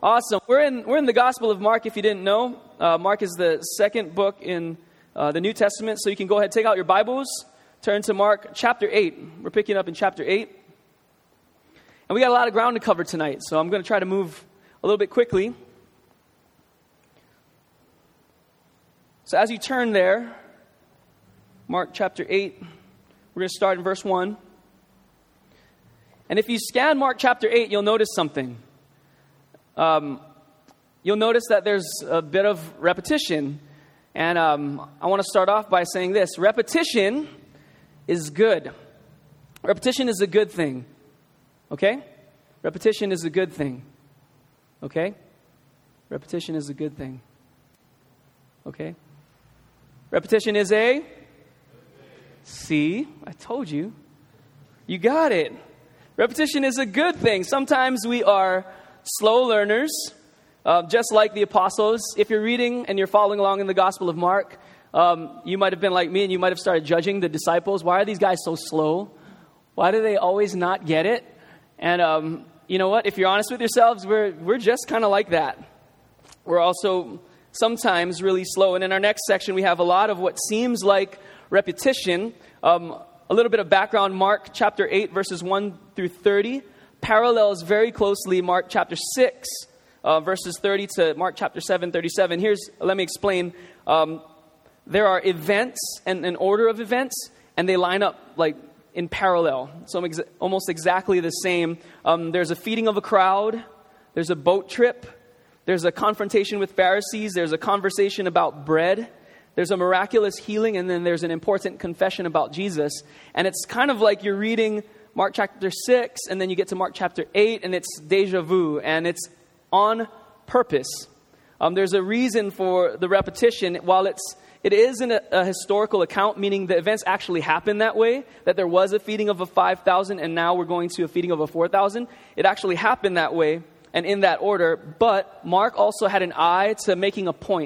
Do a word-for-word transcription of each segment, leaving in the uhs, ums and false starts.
Awesome. We're in we're in the Gospel of Mark, if you didn't know. Uh, Mark is the second book in uh, the New Testament, so you can go ahead and take out your Bibles, turn to Mark chapter eight. We're picking up in chapter eight. And we got a lot of ground to cover tonight, so I'm going to try to move a little bit quickly. So as you turn there, Mark chapter eight, we're going to start in verse one. And if you scan Mark chapter eight, you'll notice something. Um, you'll notice that there's a bit of repetition. And um, I want to start off by saying this. Repetition is good. Repetition is a good thing. Okay? Repetition is a good thing. Okay? Repetition is a good thing. Okay? Repetition is a... See? I told you. You got it. Repetition is a good thing. Sometimes we are slow learners, uh, just like the apostles. If you're reading and you're following along in the Gospel of Mark, um, you might have been like me and you might have started judging the disciples. Why are these guys so slow? Why do they always not get it? And um, you know what? If you're honest with yourselves, we're we're just kind of like that. We're also sometimes really slow. And in our next section, we have a lot of what seems like repetition. Um, a little bit of background: Mark chapter eight, verses one through thirty. Parallels very closely Mark chapter six, uh, verses thirty to Mark chapter seven, thirty-seven. Here's, let me explain. Um, there are events and an order of events, and they line up like in parallel. So ex- almost exactly the same. Um, there's a feeding of a crowd. There's a boat trip. There's a confrontation with Pharisees. There's a conversation about bread. There's a miraculous healing, and then there's an important confession about Jesus. And it's kind of like you're reading Mark chapter six, and then you get to Mark chapter eight, and it's deja vu, and it's on purpose. Um, there's a reason for the repetition. While it's it is in a, a historical account, meaning the events actually happened that way, that there was a feeding of a five thousand, and now we're going to a feeding of a four thousand. It actually happened that way, and in that order. But Mark also had an eye to making a point.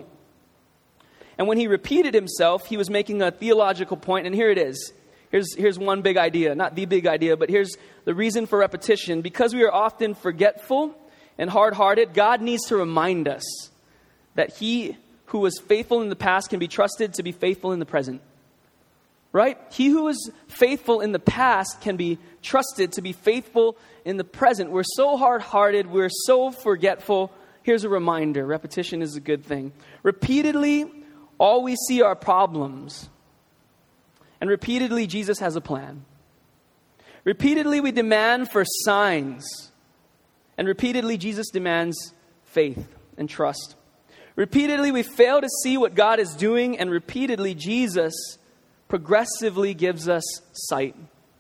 And when he repeated himself, he was making a theological point, and here it is. Here's, here's one big idea, not the big idea, but here's the reason for repetition. Because we are often forgetful and hard-hearted, God needs to remind us that he who was faithful in the past can be trusted to be faithful in the present. Right? He who was faithful in the past can be trusted to be faithful in the present. We're so hard-hearted, we're so forgetful. Here's a reminder. Repetition is a good thing. Repeatedly, all we see are problems. And repeatedly, Jesus has a plan. Repeatedly, we demand for signs. And repeatedly, Jesus demands faith and trust. Repeatedly, we fail to see what God is doing. And repeatedly, Jesus progressively gives us sight.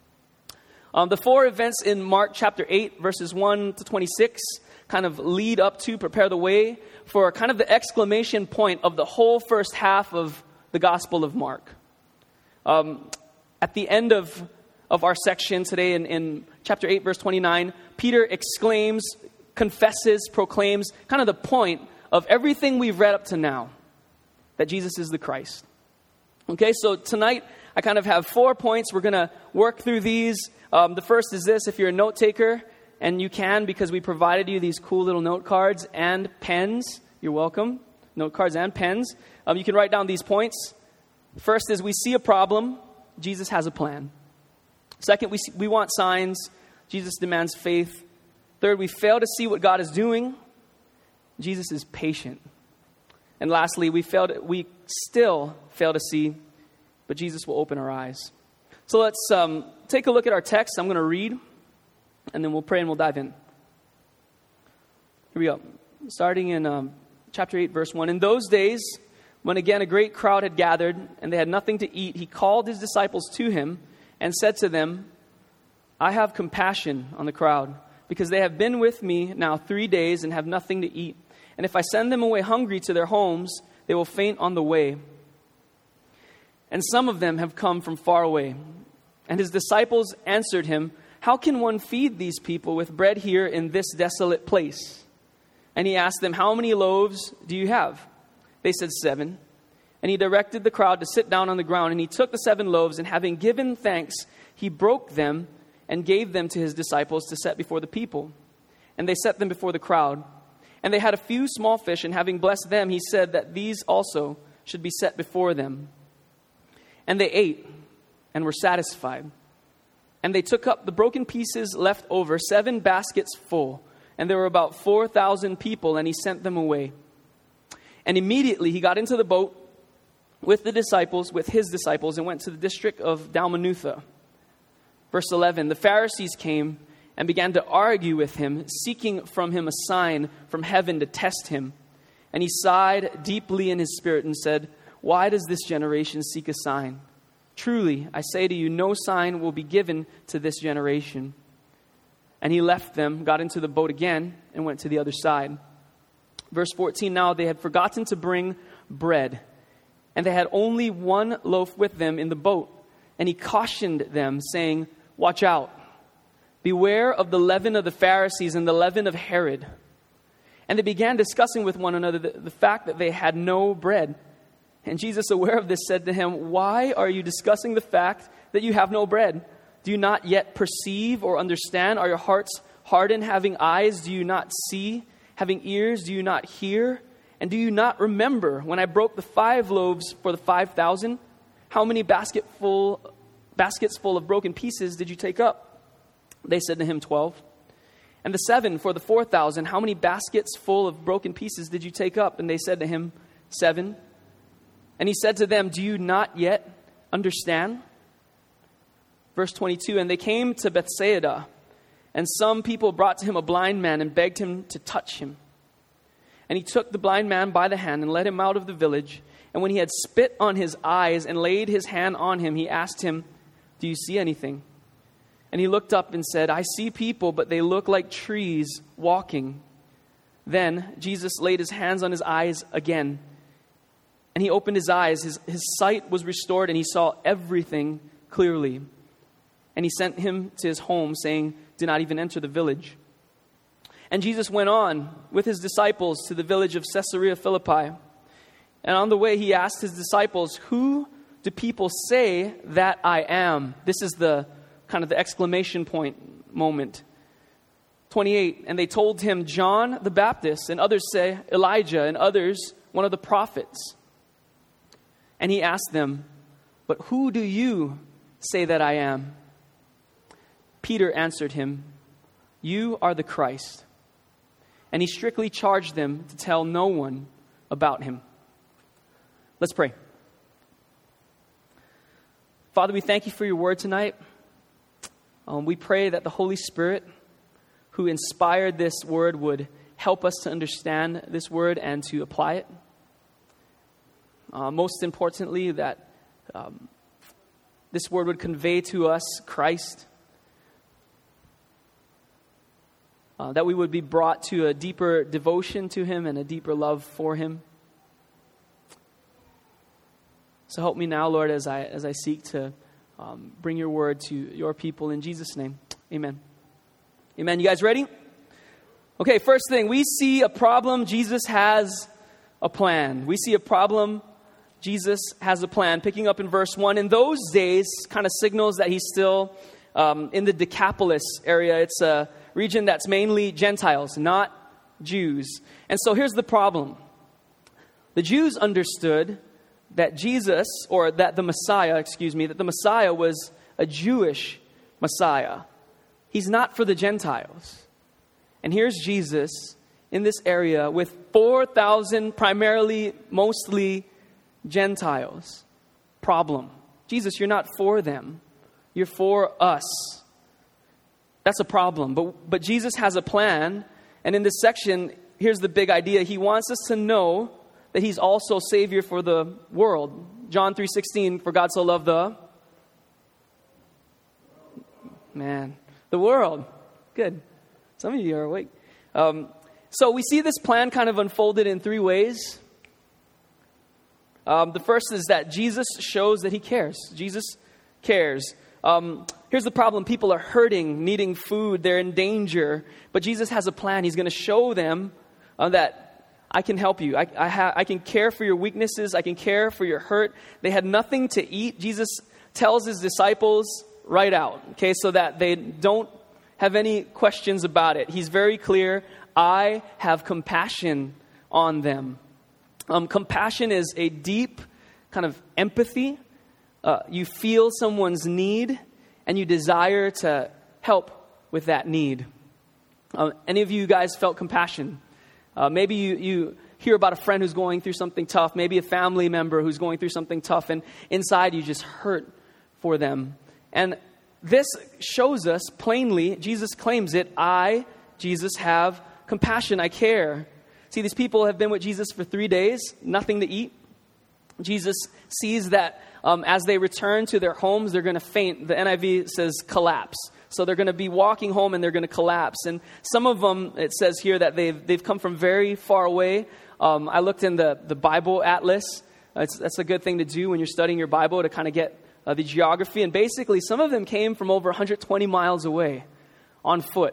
Um, the four events in Mark chapter eight, verses one to twenty-six, kind of lead up to, prepare the way for kind of the exclamation point of the whole first half of the Gospel of Mark. Um, at the end of, of our section today in, in chapter eight, verse twenty-nine, Peter exclaims, confesses, proclaims kind of the point of everything we've read up to now, that Jesus is the Christ. Okay, so tonight I kind of have four points. We're going to work through these. Um, the first is this: if you're a note taker, and you can because we provided you these cool little note cards and pens, you're welcome. Note cards and pens. Um, you can write down these points. First is we see a problem. Jesus has a plan. Second, we see, we want signs. Jesus demands faith. Third, we fail to see what God is doing. Jesus is patient. And lastly, we fail to, we still fail to see, but Jesus will open our eyes. So let's um, take a look at our text. I'm going to read, and then we'll pray and we'll dive in. Here we go. Starting in um, chapter eight, verse one. In those days, when again a great crowd had gathered and they had nothing to eat, he called his disciples to him and said to them, I have compassion on the crowd, because they have been with me now three days and have nothing to eat. And if I send them away hungry to their homes, they will faint on the way. And some of them have come from far away. And his disciples answered him, how can one feed these people with bread here in this desolate place? And he asked them, how many loaves do you have? They said, seven. And he directed the crowd to sit down on the ground. And he took the seven loaves, and having given thanks, he broke them and gave them to his disciples to set before the people. And they set them before the crowd. And they had a few small fish, and having blessed them, he said that these also should be set before them. And they ate and were satisfied. And they took up the broken pieces left over, seven baskets full. And there were about four thousand people, and he sent them away. And immediately he got into the boat with the disciples, with his disciples, and went to the district of Dalmanutha. Verse eleven, the Pharisees came and began to argue with him, seeking from him a sign from heaven to test him. And he sighed deeply in his spirit and said, why does this generation seek a sign? Truly, I say to you, no sign will be given to this generation. And he left them, got into the boat again, and went to the other side. Verse fourteen, now they had forgotten to bring bread, and they had only one loaf with them in the boat. And he cautioned them, saying, watch out. Beware of the leaven of the Pharisees and the leaven of Herod. And they began discussing with one another the, the fact that they had no bread. And Jesus, aware of this, said to him, why are you discussing the fact that you have no bread? Do you not yet perceive or understand? Are your hearts hardened? Having eyes, do you not see? Having ears, do you not hear? And do you not remember when I broke the five loaves for the five thousand? How many basketful, baskets full of broken pieces did you take up? They said to him, twelve. And the seven for the four thousand, how many baskets full of broken pieces did you take up? And they said to him, seven. And he said to them, do you not yet understand? Verse twenty-two, and they came to Bethsaida, and some people brought to him a blind man and begged him to touch him. And he took the blind man by the hand and led him out of the village. And when he had spit on his eyes and laid his hand on him, he asked him, do you see anything? And he looked up and said, I see people, but they look like trees walking. Then Jesus laid his hands on his eyes again. And he opened his eyes. His, his sight was restored, and he saw everything clearly. And he sent him to his home, saying, do not even enter the village. And Jesus went on with his disciples to the village of Caesarea Philippi. And on the way, he asked his disciples, who do people say that I am? This is the kind of the exclamation point moment. twenty-eight, and they told him, John the Baptist, and others say Elijah, and others one of the prophets. And he asked them, but who do you say that I am? Peter answered him, you are the Christ. And he strictly charged them to tell no one about him. Let's pray. Father, we thank you for your word tonight. Um, we pray that the Holy Spirit, who inspired this word, would help us to understand this word and to apply it. Uh, most importantly, that um, this word would convey to us Christ. Uh, that we would be brought to a deeper devotion to him and a deeper love for him. So help me now, Lord, as I as I seek to um, bring your word to your people in Jesus' name. Amen. Amen. You guys ready? Okay, first thing, we see a problem, Jesus has a plan. We see a problem, Jesus has a plan. Picking up in verse one, in those days, kind of signals that he's still um, in the Decapolis area. It's a region that's mainly Gentiles, not Jews. And so here's the problem. The Jews understood that Jesus, or that the Messiah, excuse me, that the Messiah was a Jewish Messiah. He's not for the Gentiles. And here's Jesus in this area with four thousand, primarily, mostly Gentiles. Problem. Jesus, you're not for them. You're for us. That's a problem. But, but Jesus has a plan. And in this section, here's the big idea. He wants us to know that he's also Savior for the world. John three sixteen, for God so loved the... Man, the world. Good. Some of you are awake. Um, so we see this plan kind of unfolded in three ways. Um, the first is that Jesus shows that he cares. Jesus cares. Um, here's the problem. People are hurting, needing food. They're in danger. But Jesus has a plan. He's going to show them uh, that I can help you. I, I, ha- I can care for your weaknesses. I can care for your hurt. They had nothing to eat. Jesus tells his disciples right out, okay, so that they don't have any questions about it. He's very clear. I have compassion on them. Um, compassion is a deep kind of empathy. Uh, you feel someone's need, and you desire to help with that need. Uh, any of you guys felt compassion? Uh, maybe you, you hear about a friend who's going through something tough, maybe a family member who's going through something tough, and inside you just hurt for them. And this shows us plainly, Jesus claims it, I, Jesus, have compassion, I care. See, these people have been with Jesus for three days, nothing to eat. Jesus sees that um, as they return to their homes, they're going to faint. The N I V says collapse. So they're going to be walking home and they're going to collapse. And some of them, it says here that they've they've come from very far away. Um, I looked in the, the Bible Atlas. It's, that's a good thing to do when you're studying your Bible, to kind of get uh, the geography. And basically, some of them came from over one hundred twenty miles away on foot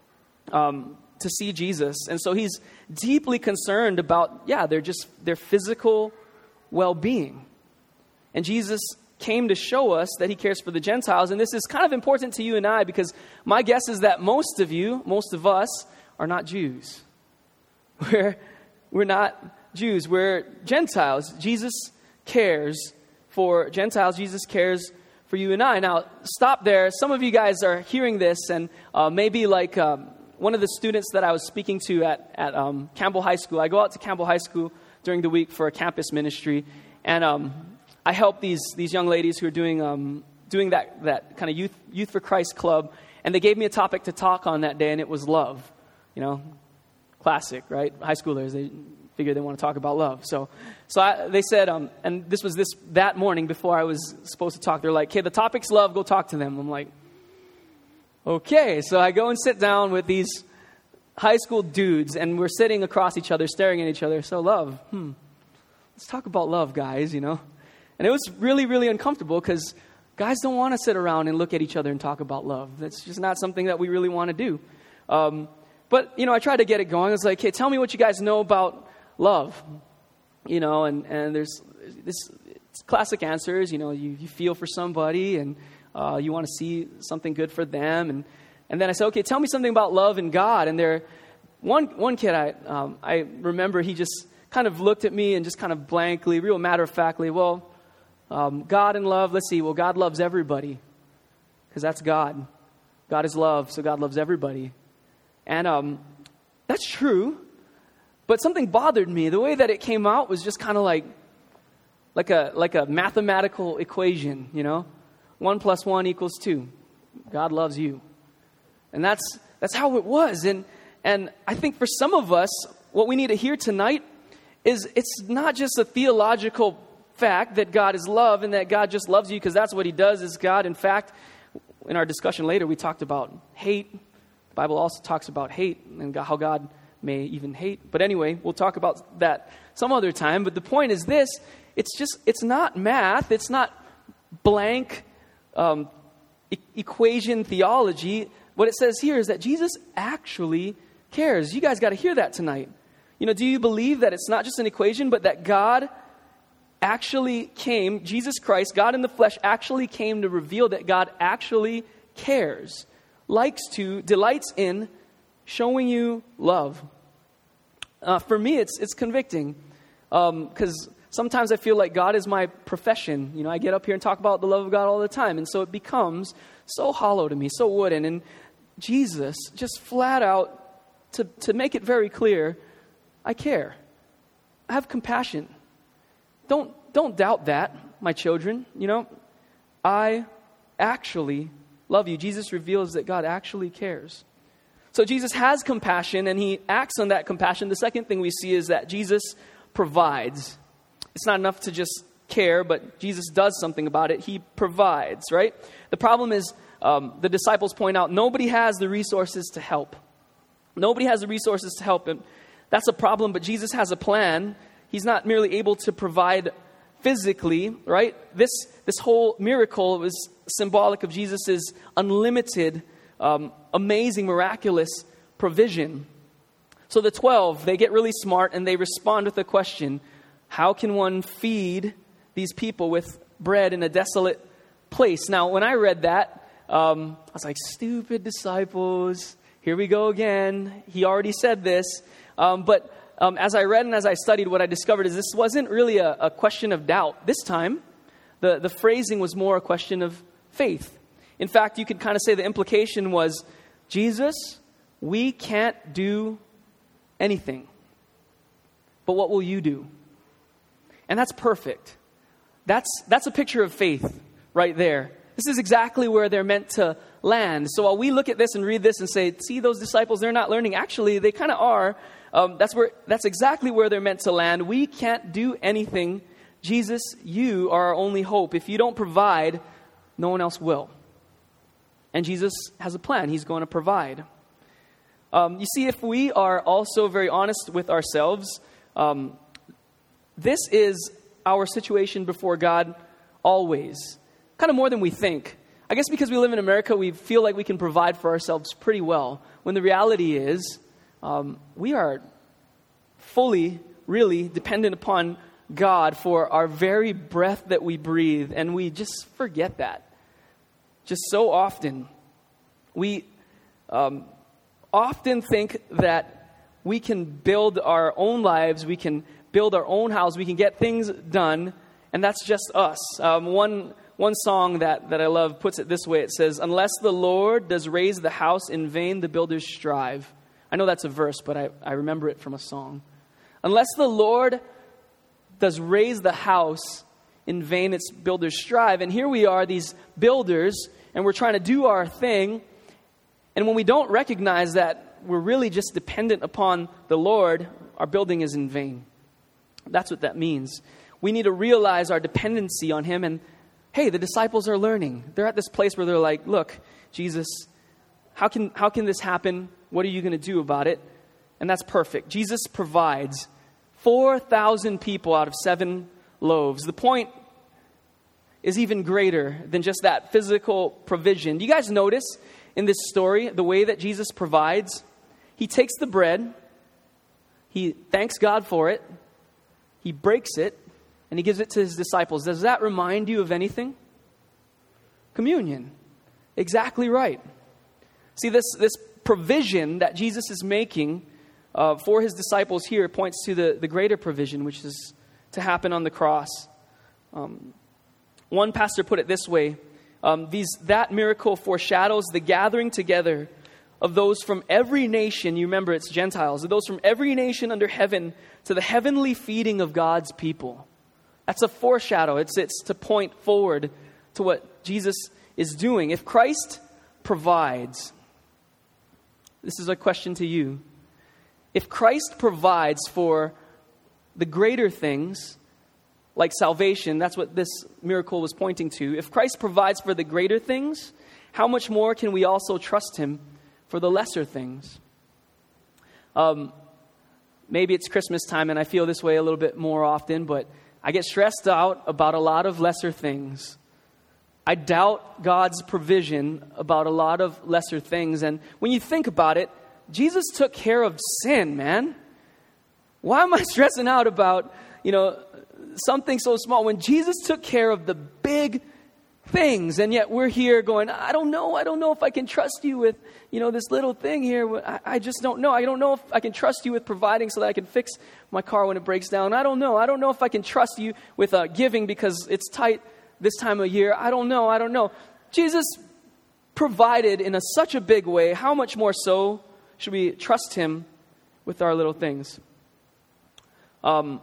um, to see Jesus. And so he's deeply concerned about, yeah, they're just their physical well-being. And Jesus came to show us that he cares for the Gentiles. And this is kind of important to you and I, because my guess is that most of you, most of us, are not Jews. We're, we're not Jews. We're Gentiles. Jesus cares for Gentiles. Jesus cares for you and I. Now, stop there. Some of you guys are hearing this, and uh, maybe like um, one of the students that I was speaking to at, at um, Campbell High School. I go out to Campbell High School during the week for a campus ministry, and um, I help these these young ladies who are doing um, doing that that kind of youth youth for Christ club, and they gave me a topic to talk on that day, and it was love. You know, classic, right? High schoolers, they figure they want to talk about love. So, so I, they said, um, and this was this that morning before I was supposed to talk. They're like, "Okay, the topic's love. Go talk to them." I'm like, "Okay." So I go and sit down with these high school dudes, and we're sitting across each other, staring at each other. So love, hmm. Let's talk about love, guys, you know. And it was really, really uncomfortable, because guys don't want to sit around and look at each other and talk about love. That's just not something that we really want to do. Um, but, you know, I tried to get it going. I was like, hey, tell me what you guys know about love. You know, and, and there's this classic answers, you know, you, you feel for somebody, and uh, you want to see something good for them. And And then I said, okay, tell me something about love and God. And there, one one kid, I um, I remember, he just kind of looked at me and just kind of blankly, real matter-of-factly, well, um, God and love, let's see, well, God loves everybody, because that's God. God is love, so God loves everybody. And um, that's true, but something bothered me. The way that it came out was just kind of like, like a like a mathematical equation, you know? One plus one equals two. God loves you. And that's that's how it was. And and I think for some of us, what we need to hear tonight is it's not just a theological fact that God is love and that God just loves you because that's what he does is God. In fact, in our discussion later, we talked about hate. The Bible also talks about hate and how God may even hate. But anyway, we'll talk about that some other time. But the point is this, it's just, it's not math. It's not blank um, e- equation theology. What it says here is that Jesus actually cares. You guys got to hear that tonight. You know, do you believe that it's not just an equation, but that God actually came, Jesus Christ, God in the flesh, actually came to reveal that God actually cares, likes to, delights in showing you love? Uh, for me, it's it's convicting because um, sometimes I feel like God is my profession. You know, I get up here and talk about the love of God all the time, and so it becomes so hollow to me, so wooden. And Jesus, just flat out, to, to make it very clear, I care. I have compassion. Don't don't doubt that, my children. You know, I actually love you. Jesus reveals that God actually cares. So Jesus has compassion, and he acts on that compassion. The second thing we see is that Jesus provides. It's not enough to just care, but Jesus does something about it. He provides, right? The problem is, um, the disciples point out, nobody has the resources to help. Nobody has the resources to help. And that's a problem, but Jesus has a plan. He's not merely able to provide physically, right? This this whole miracle was symbolic of Jesus' unlimited, um, amazing, miraculous provision. So the twelve, they get really smart and they respond with a question. How can one feed these people with bread in a desolate place? Now, when I read that, um, I was like, stupid disciples. here we go again. He already said this. Um, but um, as I read and as I studied, what I discovered is this wasn't really a, a question of doubt. This time, the, the phrasing was more a question of faith. In fact, you could kind of say the implication was, Jesus, we can't do anything. But what will you do? And that's perfect. That's that's a picture of faith right there. This is exactly where they're meant to land. So while we look at this and read this and say, see those disciples, they're not learning. Actually, they kind of are. Um, that's where that's exactly where they're meant to land. We can't do anything. Jesus, you are our only hope. If you don't provide, no one else will. And Jesus has a plan. He's going to provide. Um, you see, if we are also very honest with ourselves, um, this is our situation before God always. Kind of more than we think. I guess because we live in America, we feel like we can provide for ourselves pretty well. When the reality is, um, we are fully, really dependent upon God for our very breath that we breathe. And we just forget that. Just so often. We um, often think that we can build our own lives, we can build our own house, we can get things done, and that's just us. Um, one one song that, that I love puts it this way. It says, unless the Lord does raise the house, in vain the builders strive. I know that's a verse, but I, I remember it from a song. Unless the Lord does raise the house, in vain its builders strive. And here we are, these builders, and we're trying to do our thing. And when we don't recognize that we're really just dependent upon the Lord, our building is in vain. That's what that means. We need to realize our dependency on Him. And hey, the disciples are learning. They're at this place where they're like, look, Jesus, how can how can this happen? What are you going to do about it? And that's perfect. Jesus provides four thousand people out of seven loaves. The point is even greater than just that physical provision. Do you guys notice in this story the way that Jesus provides? He takes the bread, He thanks God for it, He breaks it, and He gives it to His disciples. Does that remind you of anything? Communion. Exactly right. See, this, this provision that Jesus is making uh, for His disciples here points to the, the greater provision, which is to happen on the cross. Um, one pastor put it this way. Um, these that miracle foreshadows the gathering together of those from every nation. You remember, it's Gentiles. Of those from every nation under heaven to the heavenly feeding of God's people. That's a foreshadow. It's, it's to point forward to what Jesus is doing. If Christ provides, this is a question to you. If Christ provides for the greater things, like salvation, that's what this miracle was pointing to. If Christ provides for the greater things, how much more can we also trust Him for the lesser things? Um, maybe it's Christmas time and I feel this way a little bit more often, but I get stressed out about a lot of lesser things. I doubt God's provision about a lot of lesser things. And when you think about it, Jesus took care of sin, man. Why am I stressing out about, you know, something so small when Jesus took care of the big things? And yet we're here going, I don't know. I don't know if I can trust you with, you know, this little thing here. I, I just don't know. I don't know if I can trust you with providing so that I can fix my car when it breaks down. I don't know. I don't know if I can trust you with uh, giving because it's tight this time of year. I don't know. I don't know. Jesus provided in a, such a big way. How much more so should we trust Him with our little things? Um,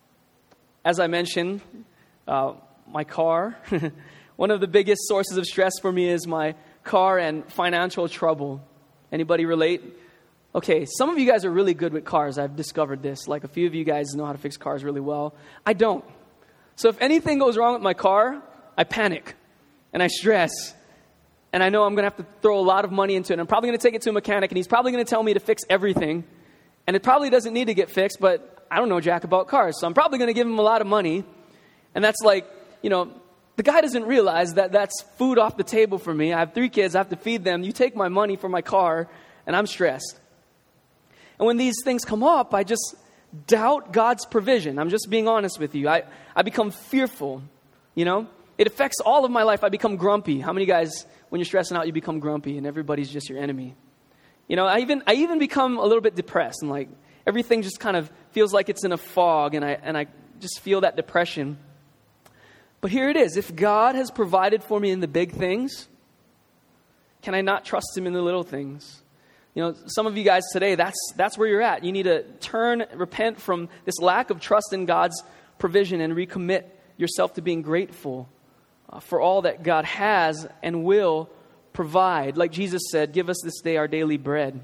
as I mentioned, uh, my car, one of the biggest sources of stress for me is my car and financial trouble. Anybody relate? Okay, some of you guys are really good with cars. I've discovered this. Like a few of you guys know how to fix cars really well. I don't. So if anything goes wrong with my car, I panic and I stress. And I know I'm going to have to throw a lot of money into it. I'm probably going to take it to a mechanic and he's probably going to tell me to fix everything. And it probably doesn't need to get fixed, but I don't know jack about cars. So I'm probably going to give him a lot of money. And that's like, you know, the guy doesn't realize that that's food off the table for me. I have three kids. I have to feed them. You take my money for my car and I'm stressed. And when these things come up, I just doubt God's provision. I'm just being honest with you. I, I become fearful, you know. It affects all of my life. I become grumpy. How many guys, when you're stressing out, you become grumpy and everybody's just your enemy? You know, I even I even become a little bit depressed, and like everything just kind of feels like it's in a fog, and I and I just feel that depression. But here it is. If God has provided for me in the big things, can I not trust him in the little things? You know, some of you guys today, that's that's where you're at. You need to turn, repent from this lack of trust in God's provision and recommit yourself to being grateful uh, for all that God has and will provide. Like Jesus said, give us this day our daily bread.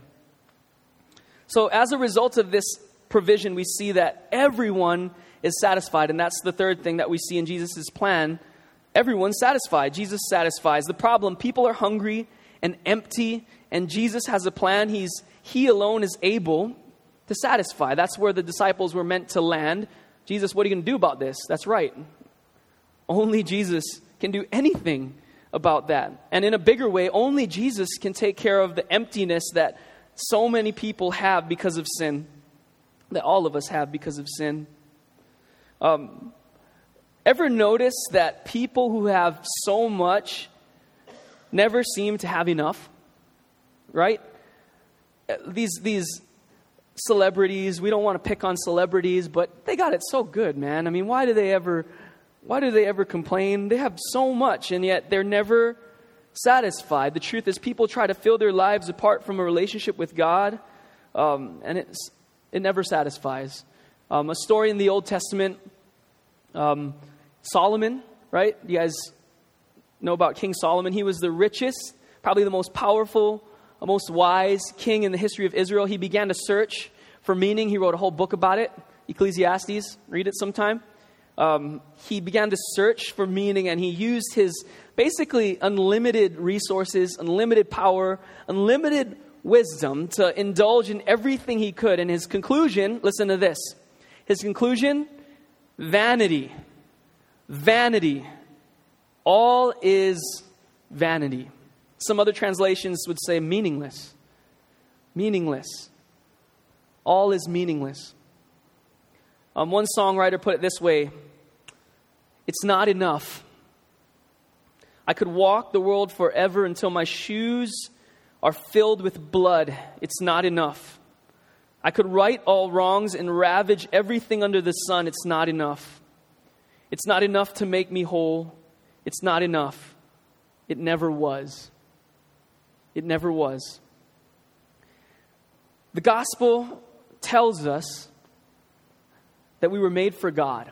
So as a result of this provision, we see that everyone is satisfied. And that's the third thing that we see in Jesus' plan. Everyone's satisfied. Jesus satisfies. The problem, people are hungry and empty, and Jesus has a plan. He's He alone is able to satisfy. That's where the disciples were meant to land. Jesus, what are you going to do about this? That's right. Only Jesus can do anything about that. And in a bigger way, only Jesus can take care of the emptiness that so many people have because of sin, that all of us have because of sin. Um, ever notice that people who have so much never seem to have enough? Right? These these celebrities, we don't want to pick on celebrities, but they got it so good, man. I mean, why do they ever why do they ever complain? They have so much, and yet they're never satisfied. The truth is, people try to fill their lives apart from a relationship with God, um, and it's it never satisfies. Um, a story in the Old Testament, um, Solomon, right? You guys know about King Solomon. He was the richest, probably the most powerful, most wise king in the history of Israel. He began to search for meaning. He wrote a whole book about it, Ecclesiastes. Read it sometime. Um, he began to search for meaning, and he used his basically unlimited resources, unlimited power, unlimited wisdom to indulge in everything he could. And his conclusion, listen to this. His conclusion, vanity. Vanity. All is vanity. Some other translations would say meaningless. Meaningless. All is meaningless. Um, one songwriter put it this way: it's not enough. I could walk the world forever until my shoes are filled with blood. It's not enough. I could right all wrongs and ravage everything under the sun. It's not enough. It's not enough to make me whole. It's not enough. It never was. It never was. The gospel tells us that we were made for God.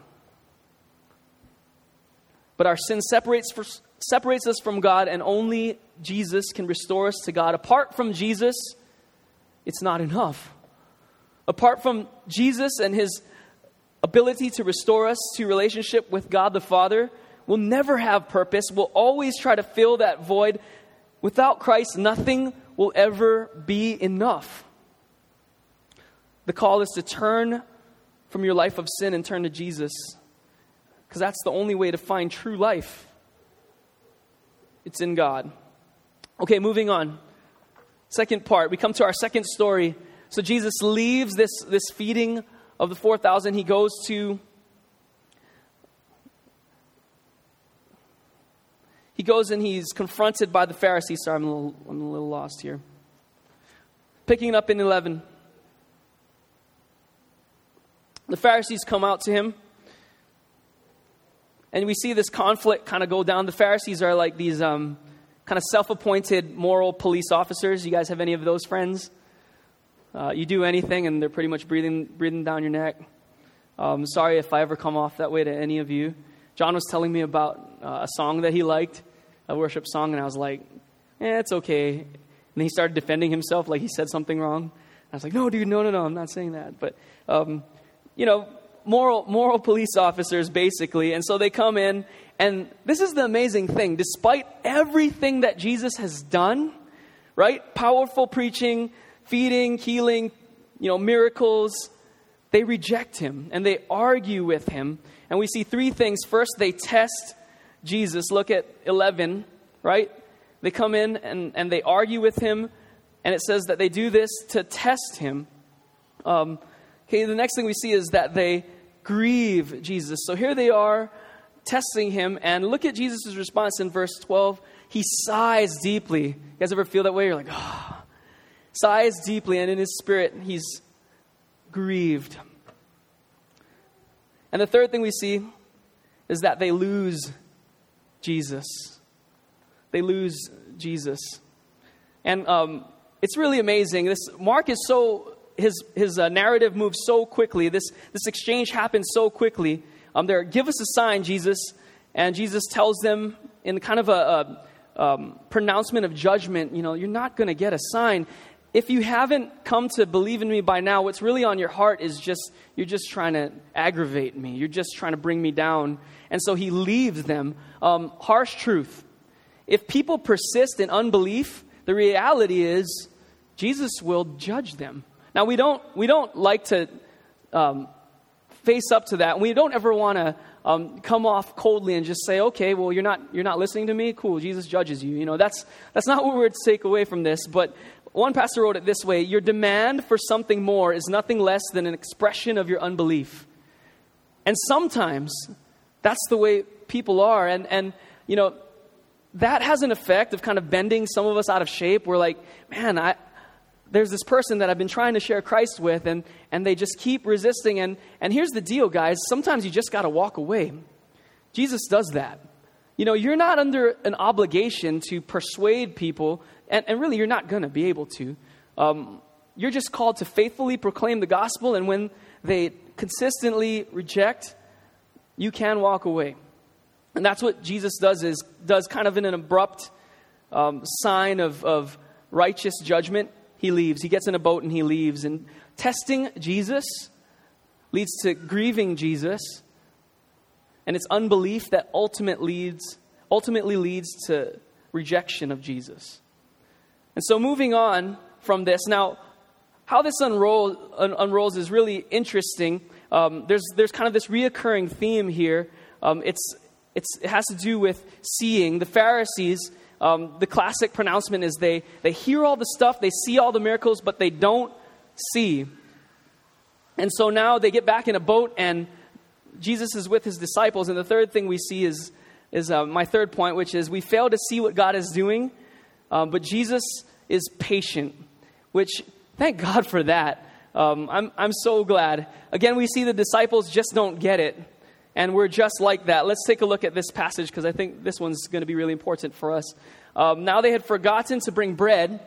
But our sin separates, for, separates us from God, and only Jesus can restore us to God. Apart from Jesus, it's not enough. Apart from Jesus and his ability to restore us to relationship with God the Father, we'll never have purpose. We'll always try to fill that void. Without Christ, nothing will ever be enough. The call is to turn from your life of sin and turn to Jesus, because that's the only way to find true life. It's in God. Okay, moving on. Second part. We come to our second story. So Jesus leaves this, this feeding of the four thousand. He goes to He goes and he's confronted by the Pharisees. Sorry, I'm a little, I'm a little lost here. Picking it up in eleven. The Pharisees come out to him. And we see this conflict kind of go down. The Pharisees are like these um, kind of self-appointed moral police officers. You guys have any of those friends? Uh, you do anything and they're pretty much breathing breathing down your neck. Um, sorry if I ever come off that way to any of you. John was telling me about uh, a song that he liked, a worship song, and I was like, eh, it's okay. And he started defending himself like he said something wrong. I was like, no, dude, no, no, no, I'm not saying that. But, um, you know, moral moral police officers, basically. And so they come in, and this is the amazing thing. Despite everything that Jesus has done, right? Powerful preaching, feeding, healing, you know, miracles, they reject him, and they argue with him. And we see three things. First, they test Jesus. Look at eleven, right? They come in and, and they argue with him. And it says that they do this to test him. Um, okay, the next thing we see is that they grieve Jesus. So here they are testing him. And look at Jesus' response in verse twelve. He sighs deeply. You guys ever feel that way? You're like, oh. sighs deeply, and in his spirit, he's grieved. And the third thing we see is that they lose Jesus. They lose Jesus. And um, it's really amazing. This Mark is so, his his uh, narrative moves so quickly. This this exchange happens so quickly. Um, they're, give us a sign, Jesus. And Jesus tells them in kind of a, a um, pronouncement of judgment, you know, you're not going to get a sign. If you haven't come to believe in me by now, what's really on your heart is just, you're just trying to aggravate me. You're just trying to bring me down. And so he leaves them. Um, harsh truth. If people persist in unbelief, the reality is Jesus will judge them. Now, we don't we don't like to um, face up to that. We don't ever want to um, come off coldly and just say, okay, well, you're not you're not listening to me? Cool, Jesus judges you. You know, that's that's not what we're to take away from this. But one pastor wrote it this way: your demand for something more is nothing less than an expression of your unbelief. And sometimes that's the way people are. And, and you know, that has an effect of kind of bending some of us out of shape. We're like, man, I, there's this person that I've been trying to share Christ with, and, and they just keep resisting. And, and here's the deal, guys. Sometimes you just got to walk away. Jesus does that. You know, you're not under an obligation to persuade people, and, and really you're not going to be able to. Um, you're just called to faithfully proclaim the gospel, and when they consistently reject, you can walk away. And that's what Jesus does, is does kind of in an abrupt um, sign of, of righteous judgment. He leaves. He gets in a boat and he leaves. And testing Jesus leads to grieving Jesus. And it's unbelief that ultimately leads, ultimately leads to rejection of Jesus. And so moving on from this, now, how this unroll, un- unrolls is really interesting. Um, there's there's kind of this reoccurring theme here. Um, it's it's it has to do with seeing. The Pharisees, um, the classic pronouncement is they they hear all the stuff, they see all the miracles, but they don't see. And so now they get back in a boat, and Jesus is with his disciples. And the third thing we see is is uh, my third point, which is we fail to see what God is doing, um, but Jesus is patient. Which, thank God for that. Um, I'm I'm so glad. Again, we see the disciples just don't get it. And we're just like that. Let's take a look at this passage, because I think this one's going to be really important for us. Um, now they had forgotten to bring bread,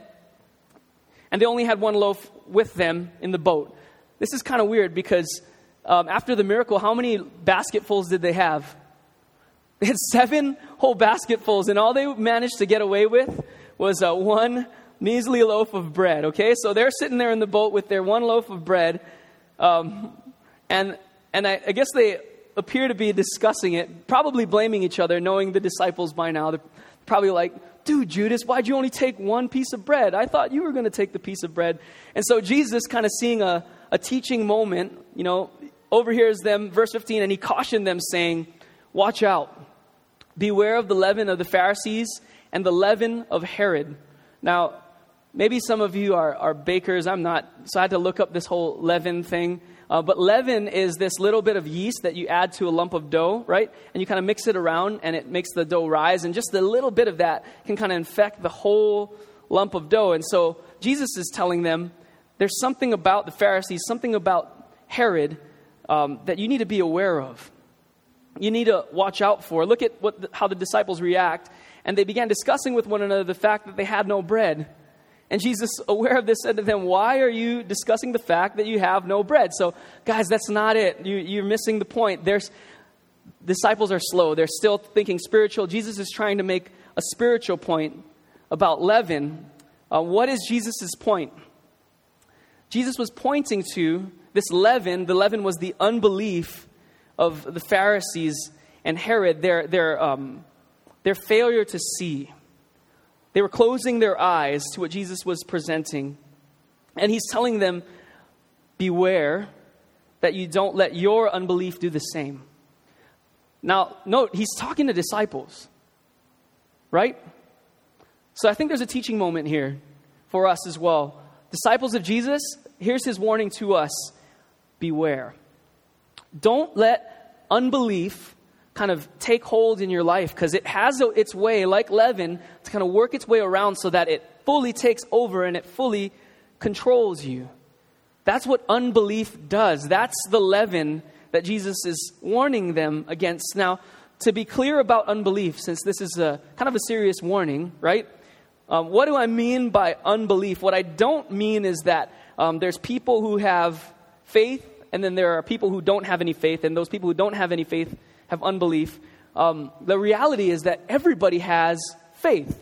and they only had one loaf with them in the boat. This is kind of weird, because um, after the miracle, how many basketfuls did they have? They had seven whole basketfuls, and all they managed to get away with was uh, one measly loaf of bread, okay? So they're sitting there in the boat with their one loaf of bread, um, and and I, I guess they appear to be discussing it, probably blaming each other, knowing the disciples by now. They're probably like, dude, Judas, why'd you only take one piece of bread? I thought you were going to take the piece of bread. And so Jesus, kind of seeing a, a teaching moment, you know, overhears them, verse fifteen, and he cautioned them, saying, watch out. Beware of the leaven of the Pharisees and the leaven of Herod. Now, maybe some of you are, are bakers. I'm not. So I had to look up this whole leaven thing. Uh, but leaven is this little bit of yeast that you add to a lump of dough, right? And you kind of mix it around, and it makes the dough rise. And just a little bit of that can kind of infect the whole lump of dough. And so Jesus is telling them, there's something about the Pharisees, something about Herod um, that you need to be aware of. You need to watch out for. Look at what the, how the disciples react. And they began discussing with one another the fact that they had no bread. And Jesus, aware of this, said to them, why are you discussing the fact that you have no bread? So, guys, that's not it. You, you're missing the point. There's disciples are slow. They're still thinking spiritual. Jesus is trying to make a spiritual point about leaven. Uh, what is Jesus' point? Jesus was pointing to this leaven. The leaven was the unbelief of the Pharisees and Herod, their, their, um, their failure to see. They were closing their eyes to what Jesus was presenting. And he's telling them, beware that you don't let your unbelief do the same. Now, note, he's talking to disciples, right? So I think there's a teaching moment here for us as well. Disciples of Jesus, here's his warning to us. Beware. Don't let unbelief kind of take hold in your life, because it has its way, like leaven, to kind of work its way around so that it fully takes over and it fully controls you. That's what unbelief does. That's the leaven that Jesus is warning them against. Now, to be clear about unbelief, since this is a kind of a serious warning, right? Um, what do I mean by unbelief? What I don't mean is that um, there's people who have faith, and then there are people who don't have any faith, and those people who don't have any faith have unbelief. Um, the reality is that everybody has faith.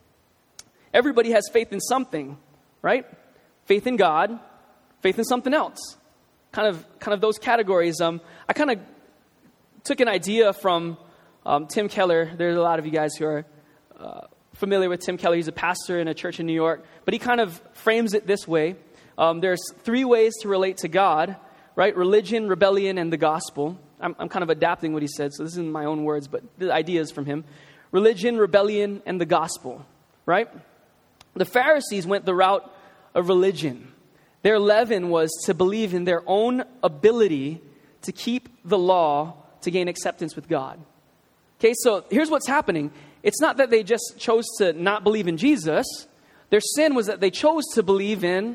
Everybody has faith in something, right? Faith in God, faith in something else. Kind of, kind of those categories. Um, I kind of took an idea from um, Tim Keller. There's a lot of you guys who are uh, familiar with Tim Keller. He's a pastor in a church in New York, but he kind of frames it this way. Um, there's three ways to relate to God, right? Religion, rebellion, and the gospel. I'm, I'm kind of adapting what he said, so this isn't my own words, but the idea is from him. Religion, rebellion, and the gospel, right? The Pharisees went the route of religion. Their leaven was to believe in their own ability to keep the law to gain acceptance with God. Okay, so here's what's happening. It's not that they just chose to not believe in Jesus. Their sin was that they chose to believe in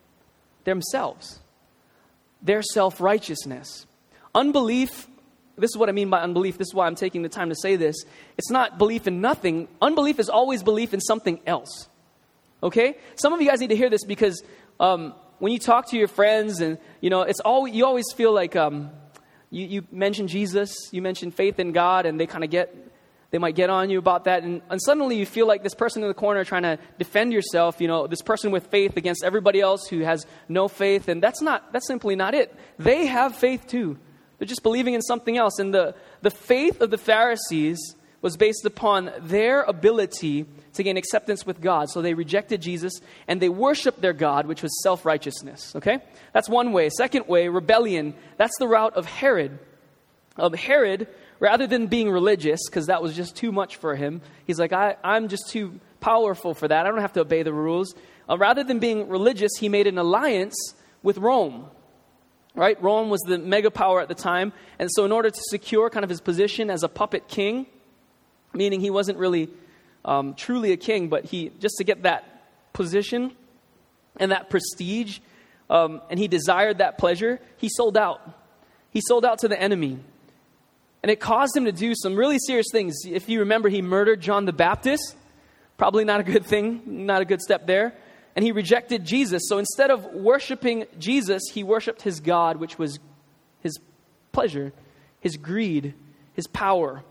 themselves, their self-righteousness. Unbelief, this is what I mean by unbelief. This is why I'm taking the time to say this. It's not belief in nothing. Unbelief is always belief in something else. Okay? Some of you guys need to hear this because um, when you talk to your friends and, you know, it's all, you always feel like um, you, you mention Jesus, you mention faith in God, and they kind of get, they might get on you about that. And, and suddenly you feel like this person in the corner trying to defend yourself, you know, this person with faith against everybody else who has no faith. And that's not, that's simply not it. They have faith too. They're just believing in something else. And the, the faith of the Pharisees was based upon their ability to gain acceptance with God. So they rejected Jesus and they worshiped their God, which was self-righteousness. Okay? That's one way. Second way, rebellion. That's the route of Herod. Of Herod, rather than being religious, because that was just too much for him. He's like, I, I'm just too powerful for that. I don't have to obey the rules. Uh, rather than being religious, he made an alliance with Rome. Right? Rome was the mega power at the time. And so in order to secure kind of his position as a puppet king, meaning he wasn't really um, truly a king, but he just to get that position and that prestige, um, and he desired that pleasure, he sold out. He sold out to the enemy. And it caused him to do some really serious things. If you remember, he murdered John the Baptist. Probably not a good thing, not a good step there. And he rejected Jesus. So instead of worshiping Jesus, he worshiped his God, which was his pleasure, his greed, his power.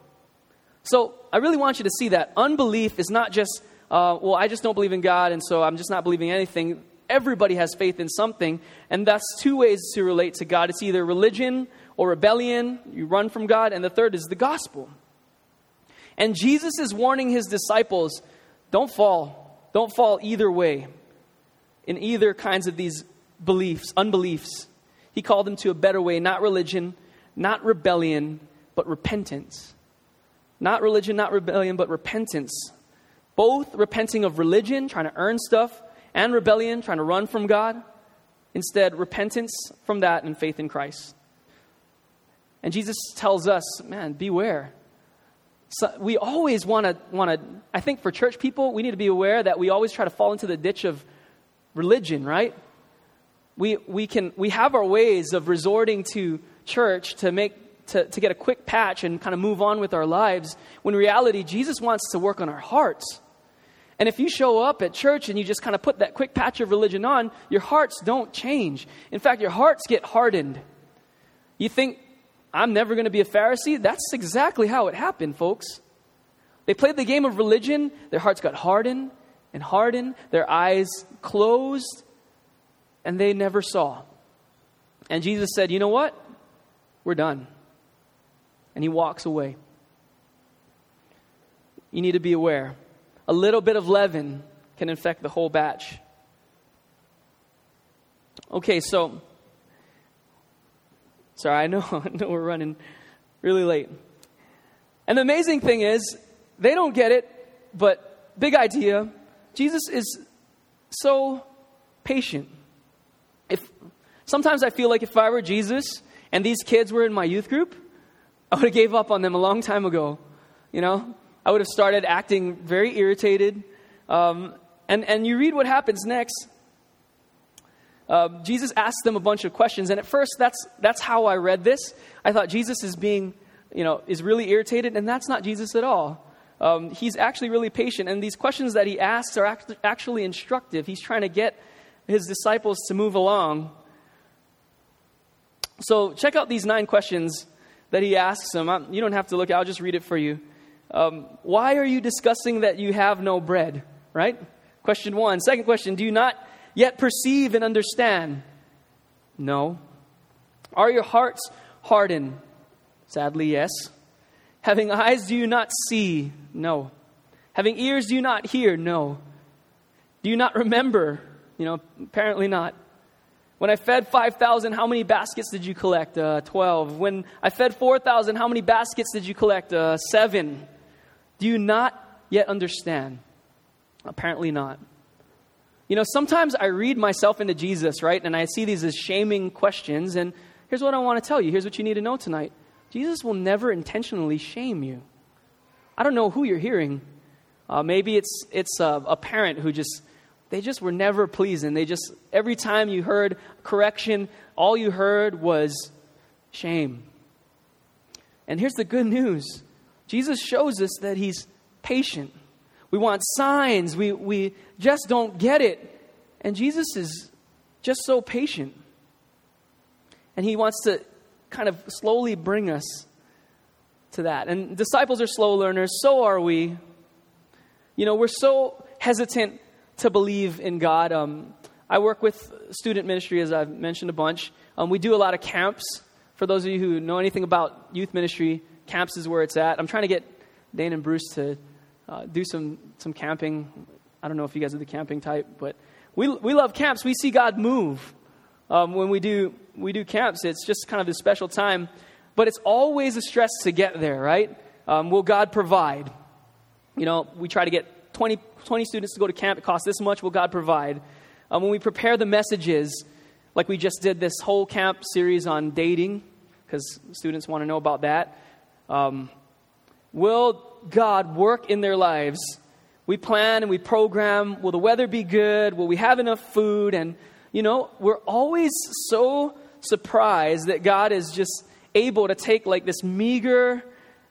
So I really want you to see that unbelief is not just, uh, well, I just don't believe in God, and so I'm just not believing anything. Everybody has faith in something, and that's two ways to relate to God. It's either religion or rebellion. You run from God, and the third is the gospel. And Jesus is warning his disciples, don't fall. Don't fall either way in either kinds of these beliefs, unbeliefs. He called them to a better way, not religion, not rebellion, but repentance. Not religion, not rebellion, but repentance. Both repenting of religion, trying to earn stuff, and rebellion, trying to run from God. Instead, repentance from that and faith in Christ. And Jesus tells us, man, beware. So we always want to, want to, I think for church people, we need to be aware that we always try to fall into the ditch of religion, right? We we can we have our ways of resorting to church to make to, to get a quick patch and kind of move on with our lives, when in reality, Jesus wants to work on our hearts. And if you show up at church and you just kind of put that quick patch of religion on, your hearts don't change. In fact, your hearts get hardened. You think, I'm never going to be a Pharisee? That's exactly how it happened, folks. They played the game of religion. Their hearts got hardened and hardened. Their eyes closed, and they never saw. And Jesus said, you know what? We're done. And he walks away. You need to be aware. A little bit of leaven can infect the whole batch. Okay, so, sorry, I know, I know we're running really late. And the amazing thing is, they don't get it, but big idea, Jesus is so patient. If sometimes I feel like if I were Jesus and these kids were in my youth group, I would have gave up on them a long time ago. You know, I would have started acting very irritated. Um, and, and you read what happens next. uh, Jesus asked them a bunch of questions. And at first, that's that's how I read this. I thought Jesus is being, you know, is really irritated. And that's not Jesus at all. Um, he's actually really patient. And these questions that he asks are act- actually instructive. He's trying to get his disciples to move along. So check out these nine questions that he asks them. I'm, you don't have to look. I'll just read it for you. Um, why are you discussing that you have no bread? Right? Question one. Second question, do you not yet perceive and understand? No. Are your hearts hardened? Sadly, yes. Having eyes, do you not see? No. Having ears, do you not hear? No. Do you not remember? You know, apparently not. When I fed five thousand, how many baskets did you collect? Uh, twelve. When I fed four thousand, how many baskets did you collect? Uh, seven. Do you not yet understand? Apparently not. You know, sometimes I read myself into Jesus, right? And I see these as shaming questions. And here's what I want to tell you. Here's what you need to know tonight. Jesus will never intentionally shame you. I don't know who you're hearing. Uh, maybe it's it's a, a parent who just, they just were never pleased. And they just, every time you heard correction, all you heard was shame. And here's the good news. Jesus shows us that he's patient. We want signs. We, we just don't get it. And Jesus is just so patient. And he wants to kind of slowly bring us to that. And disciples are slow learners. So are we. You know, we're so hesitant to believe in God. Um, I work with student ministry, as I've mentioned a bunch. Um, we do a lot of camps. For those of you who know anything about youth ministry, camps is where it's at. I'm trying to get Dane and Bruce to uh, do some some camping. I don't know if you guys are the camping type, but we we love camps. We see God move um, when we do we do camps. It's just kind of a special time, but it's always a stress to get there, right? Um, will God provide? You know, we try to get twenty, twenty students to go to camp. It costs this much. Will God provide? Um, when we prepare the messages, like we just did this whole camp series on dating, because students want to know about that. Um, will God work in their lives? We plan and we program. Will the weather be good? Will we have enough food? And, you know, we're always so surprised that God is just able to take like this meager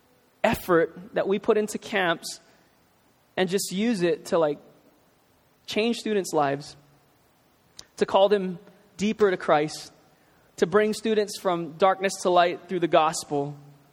effort that we put into camps and just use it to like change students' lives, to call them deeper to Christ, to bring students from darkness to light through the gospel.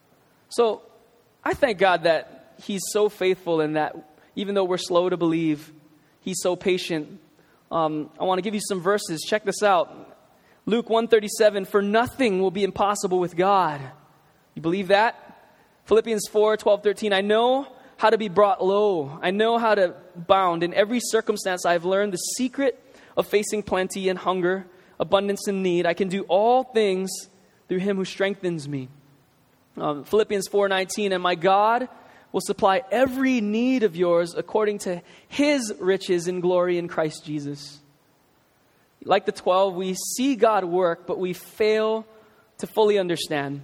So I thank God that he's so faithful and that even though we're slow to believe, he's so patient. Um, I want to give you some verses. Check this out. Luke one thirty-seven, for nothing will be impossible with God. You believe that? Philippians four twelve, thirteen, I know how to be brought low. I know how to abound. In every circumstance I've learned the secret of facing plenty and hunger, abundance and need. I can do all things through him who strengthens me. Um, Philippians four nineteen, and my God will supply every need of yours according to his riches in glory in Christ Jesus. Like the twelve, we see God work, but we fail to fully understand.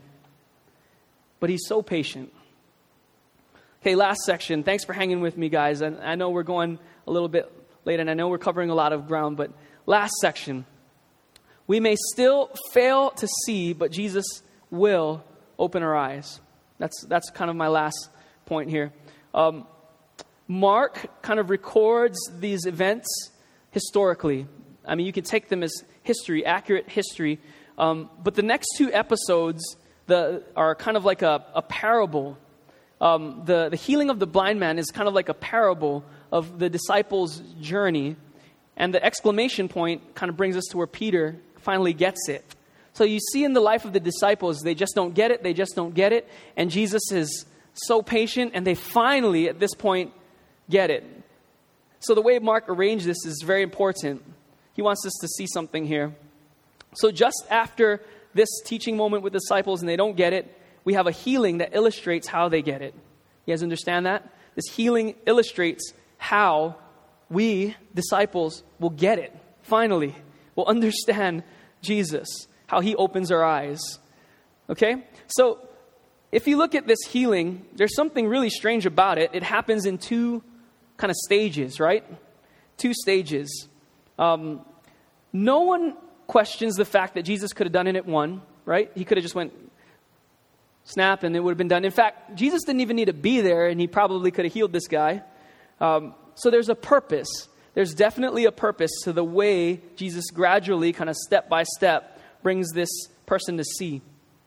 But he's so patient. Okay, last section. Thanks for hanging with me, guys. And I know we're going a little bit late, and I know we're covering a lot of ground, but last section. We may still fail to see, but Jesus will open our eyes. That's that's kind of my last point here. Um, Mark kind of records these events historically. I mean, you can take them as history, accurate history. Um, but the next two episodes the, are kind of like a, a parable. Um, the, the healing of the blind man is kind of like a parable of the disciples' journey. And the exclamation point kind of brings us to where Peter finally gets it. So you see in the life of the disciples, they just don't get it, they just don't get it. And Jesus is so patient, and they finally, at this point, get it. So the way Mark arranged this is very important. He wants us to see something here. So just after this teaching moment with the disciples and they don't get it, we have a healing that illustrates how they get it. You guys understand that? This healing illustrates how we, disciples, will get it. Finally, we'll understand Jesus, how he opens our eyes. Okay? So, if you look at this healing, there's something really strange about it. It happens in two kind of stages, right? Two stages. Um, no one questions the fact that Jesus could have done it at one, right? He could have just went snap and it would have been done. In fact, Jesus didn't even need to be there, and he probably could have healed this guy. Um, so there's a purpose. There's definitely a purpose to the way Jesus gradually, kind of step by step, brings this person to see.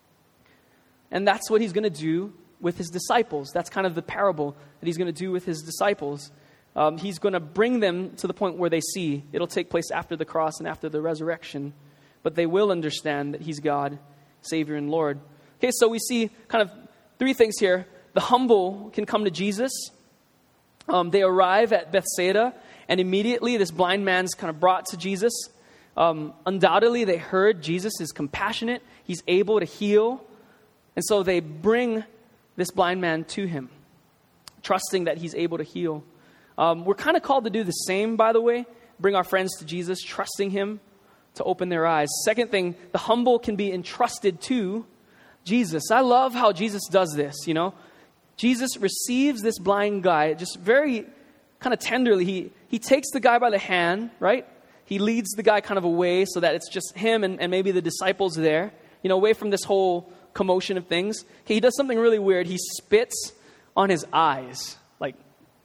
And that's what he's going to do with his disciples. That's kind of the parable that he's going to do with his disciples. Um, he's going to bring them to the point where they see. It'll take place after the cross and after the resurrection. But they will understand that he's God, Savior, and Lord. Okay, so we see kind of three things here. The humble can come to Jesus. Um, they arrive at Bethsaida, and immediately this blind man's kind of brought to Jesus. Um, undoubtedly, they heard Jesus is compassionate. He's able to heal. And so they bring this blind man to him, trusting that he's able to heal. Um, we're kind of called to do the same, by the way. Bring our friends to Jesus, trusting him to open their eyes. Second thing, the humble can be entrusted to Jesus. I love how Jesus does this, you know. Jesus receives this blind guy just very kind of tenderly. He, he takes the guy by the hand, right? He leads the guy kind of away so that it's just him and, and maybe the disciples there, you know, away from this whole commotion of things. Okay, he does something really weird. He spits on his eyes, like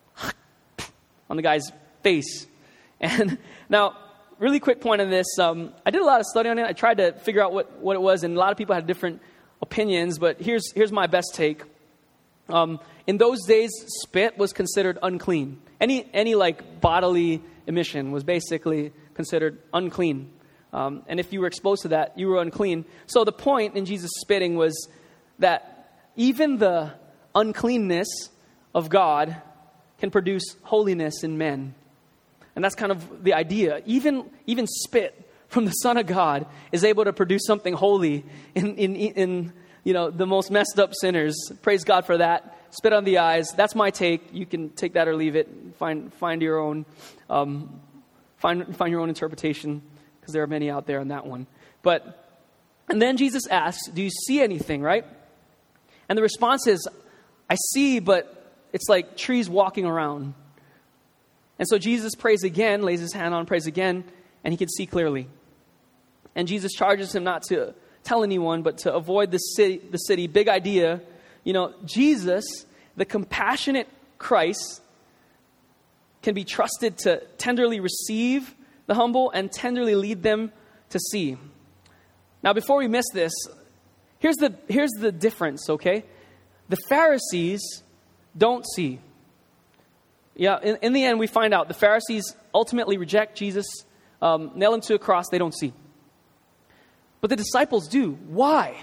on the guy's face. And now, really quick point on this. Um, I did a lot of study on it. I tried to figure out what, what it was, and a lot of people had different opinions, but here's here's my best take. Um, in those days, spit was considered unclean. Any any like bodily emission was basically considered unclean. Um, and if you were exposed to that, you were unclean. So the point in Jesus spitting was that even the uncleanness of God can produce holiness in men. And that's kind of the idea. Even even spit from the Son of God is able to produce something holy in, in, in you know, the most messed up sinners. Praise God for that. Spit on the eyes. That's my take. You can take that or leave it. Find find your own um, find find your own interpretation, because there are many out there on that one. But and then Jesus asks, "Do you see anything?" Right? And the response is, "I see, but it's like trees walking around." And so Jesus prays again, lays his hand on, prays again, and he can see clearly. And Jesus charges him not to tell anyone, but to avoid the city. The city. Big idea. You know, Jesus, the compassionate Christ, can be trusted to tenderly receive the humble and tenderly lead them to see. Now, before we miss this, here's the here's the difference, okay? The Pharisees don't see. Yeah, in, in the end, we find out the Pharisees ultimately reject Jesus, um, nail him to a cross. They don't see. But the disciples do. Why?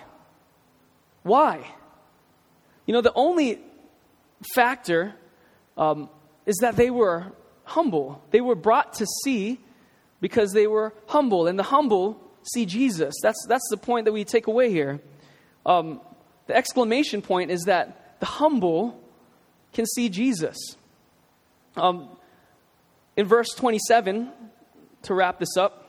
Why? You know, the only factor um, is that they were humble. They were brought to see because they were humble. And the humble see Jesus. That's, that's the point that we take away here. Um, the exclamation point is that the humble can see Jesus. Um, in verse twenty-seven, to wrap this up,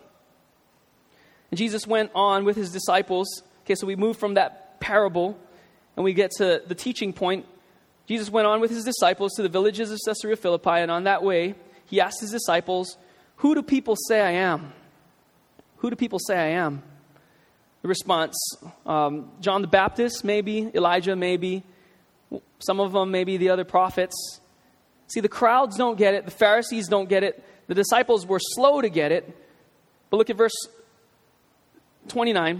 and Jesus went on with his disciples. Okay, so we move from that parable and we get to the teaching point. Jesus went on with his disciples to the villages of Caesarea Philippi, and on that way, he asked his disciples, "Who do people say I am? Who do people say I am?" The response, um, John the Baptist, maybe. Elijah, maybe. Some of them, maybe the other prophets. See, the crowds don't get it. The Pharisees don't get it. The disciples were slow to get it. But look at verse twenty-nine.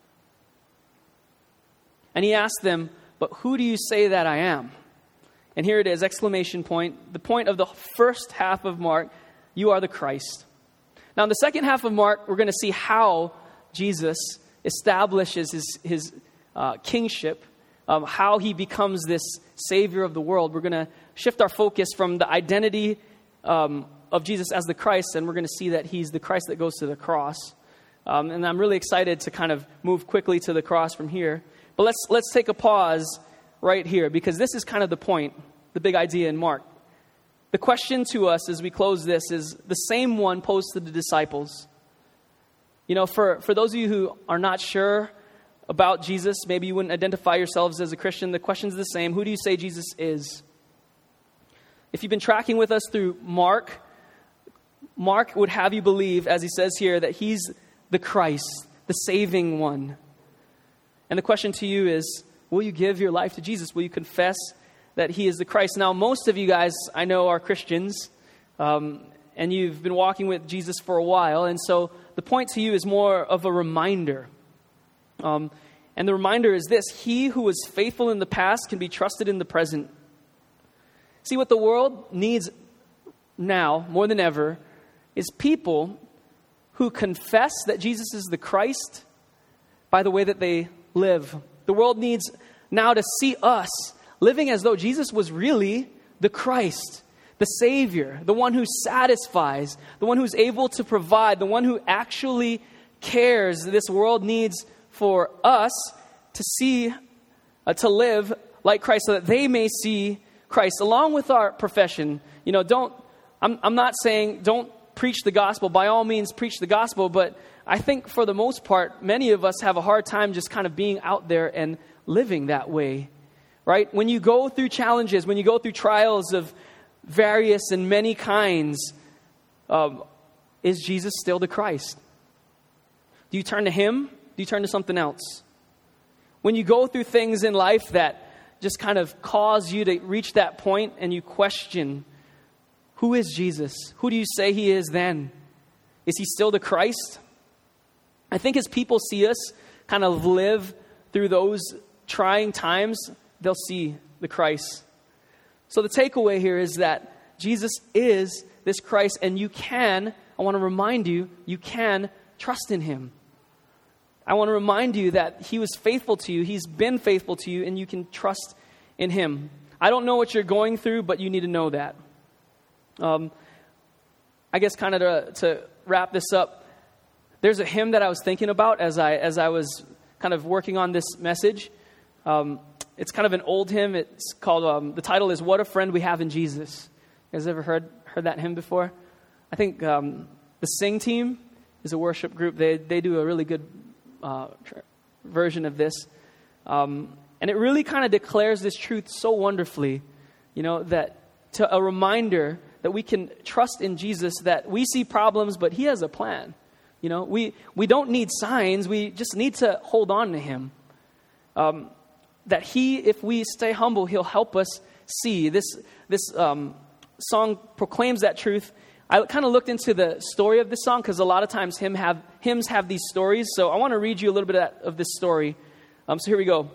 And he asked them, "But who do you say that I am?" And here it is, exclamation point. The point of the first half of Mark, you are the Christ. Now, in the second half of Mark, we're going to see how Jesus establishes his, his uh, kingship, um, how he becomes this Savior of the world. We're going to shift our focus from the identity um, of Jesus as the Christ, and we're going to see that he's the Christ that goes to the cross. Um, and I'm really excited to kind of move quickly to the cross from here. But let's let's take a pause right here, because this is kind of the point, the big idea in Mark. The question to us as we close this is the same one posed to the disciples. You know, for, for those of you who are not sure about Jesus, maybe you wouldn't identify yourselves as a Christian, the question's the same. Who do you say Jesus is? If you've been tracking with us through Mark, Mark would have you believe, as he says here, that he's the Christ, the saving one. And the question to you is, will you give your life to Jesus? Will you confess that he is the Christ? Now, most of you guys I know are Christians, um, and you've been walking with Jesus for a while. And so the point to you is more of a reminder. Um, and the reminder is this: he who was faithful in the past can be trusted in the present. See, what the world needs now, more than ever, is people who confess that Jesus is the Christ by the way that they live. The world needs now to see us living as though Jesus was really the Christ, the Savior, the one who satisfies, the one who's able to provide, the one who actually cares. This world needs for us to see, uh, to live like Christ, so that they may see Christ, along with our profession. You know, don't, I'm, I'm not saying don't preach the gospel. By all means, preach the gospel. But I think for the most part, many of us have a hard time just kind of being out there and living that way, right? When you go through challenges, when you go through trials of various and many kinds, um, is Jesus still the Christ? Do you turn to him? Do you turn to something else? When you go through things in life that just kind of cause you to reach that point and you question, who is Jesus? Who do you say he is then? Is he still the Christ? I think as people see us kind of live through those trying times, they'll see the Christ. So the takeaway here is that Jesus is this Christ, and you can, I want to remind you, you can trust in him. I want to remind you that he was faithful to you. He's been faithful to you, and you can trust in him. I don't know what you're going through, but you need to know that. Um, I guess kind of to, to wrap this up, there's a hymn that I was thinking about as I as I was kind of working on this message. Um, it's kind of an old hymn. It's called, um, the title is "What a Friend We Have in Jesus." You guys ever heard heard that hymn before? I think um, the Sing Team is a worship group. They they do a really good uh, tr- version of this, um, and it really kind of declares this truth so wonderfully. You know, that to a reminder that we can trust in Jesus, that we see problems, but he has a plan. You know, we, we don't need signs. We just need to hold on to him. Um, that he, if we stay humble, he'll help us see. This, this um, song proclaims that truth. I kind of looked into the story of this song because a lot of times hymn have, hymns have these stories. So I want to read you a little bit of, that, of this story. Um, so here we go.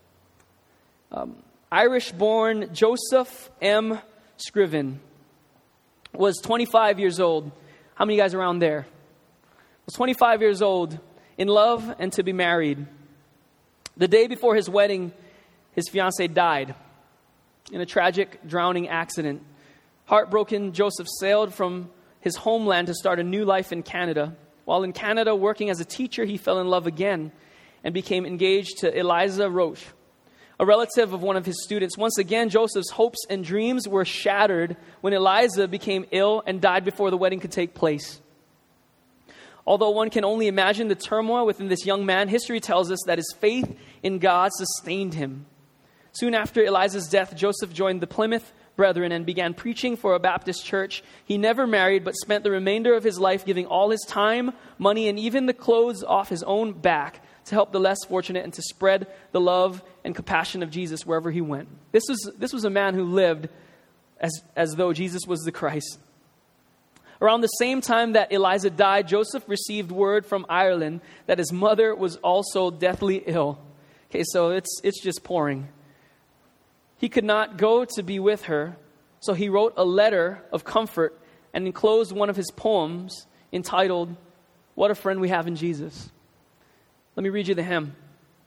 Um, Irish-born Joseph M. Scriven was twenty-five years old. How many guys around there? Was twenty-five years old, in love and to be married. The day before his wedding, his fiancée died in a tragic drowning accident. Heartbroken, Joseph sailed from his homeland to start a new life in Canada. While in Canada working as a teacher, he fell in love again and became engaged to Eliza Roche, a relative of one of his students. Once again, Joseph's hopes and dreams were shattered when Eliza became ill and died before the wedding could take place. Although one can only imagine the turmoil within this young man, history tells us that his faith in God sustained him. Soon after Eliza's death, Joseph joined the Plymouth Brethren and began preaching for a Baptist church. He never married, but spent the remainder of his life giving all his time, money, and even the clothes off his own back to help the less fortunate and to spread the love and compassion of Jesus wherever he went. This was, this was a man who lived as, as though Jesus was the Christ. Around the same time that Eliza died, Joseph received word from Ireland that his mother was also deathly ill. Okay, so it's it's just pouring. He could not go to be with her, so he wrote a letter of comfort and enclosed one of his poems entitled, "What a Friend We Have in Jesus." Let me read you the hymn.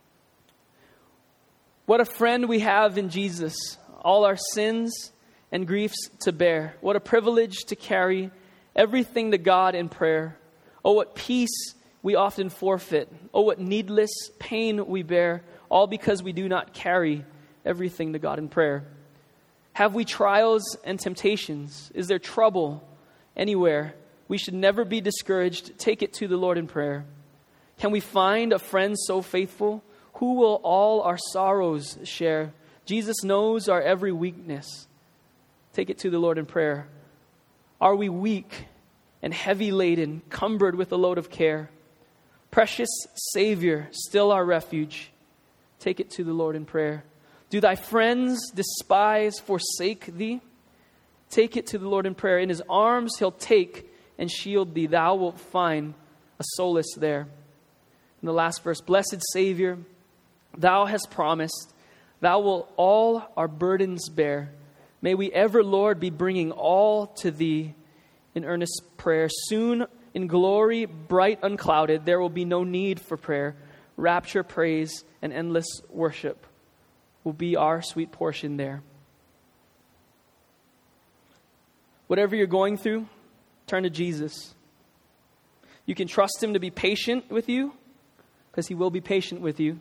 What a friend we have in Jesus, all our sins and griefs to bear. What a privilege to carry everything to God in prayer. Oh, what peace we often forfeit. Oh, what needless pain we bear, all because we do not carry everything to God in prayer. Have we trials and temptations? Is there trouble anywhere? We should never be discouraged. Take it to the Lord in prayer. Can we find a friend so faithful? Who will all our sorrows share? Jesus knows our every weakness. Take it to the Lord in prayer. Are we weak and heavy laden, cumbered with a load of care? Precious Savior, still our refuge. Take it to the Lord in prayer. Do thy friends despise, forsake thee? Take it to the Lord in prayer. In his arms he'll take and shield thee. Thou wilt find a solace there. In the last verse, blessed Savior, thou hast promised, thou wilt all our burdens bear. May we ever, Lord, be bringing all to thee in earnest prayer. Soon in glory, bright unclouded, there will be no need for prayer. Rapture, praise, and endless worship will be our sweet portion there. Whatever you're going through, turn to Jesus. You can trust him to be patient with you, because he will be patient with you.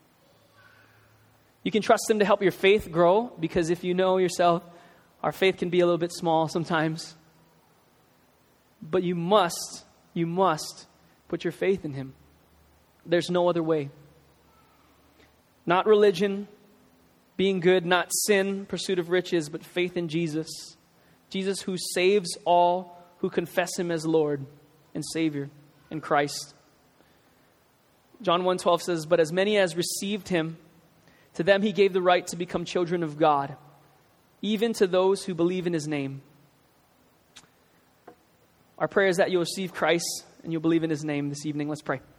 You can trust him to help your faith grow, because if you know yourself, our faith can be a little bit small sometimes. But you must, you must put your faith in him. There's no other way. Not religion, being good, not sin, pursuit of riches, but faith in Jesus. Jesus who saves all who confess him as Lord and Savior in Christ. John one twelve says, but as many as received him, to them he gave the right to become children of God, even to those who believe in his name. Our prayer is that you'll receive Christ and you'll believe in his name this evening. Let's pray.